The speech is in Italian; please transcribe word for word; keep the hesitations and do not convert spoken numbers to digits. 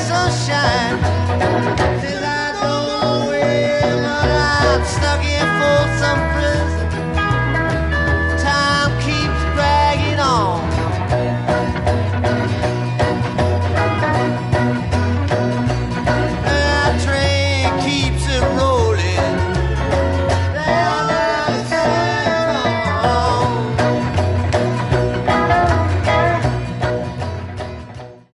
sunshine. Till I go away, but I'm stuck here for some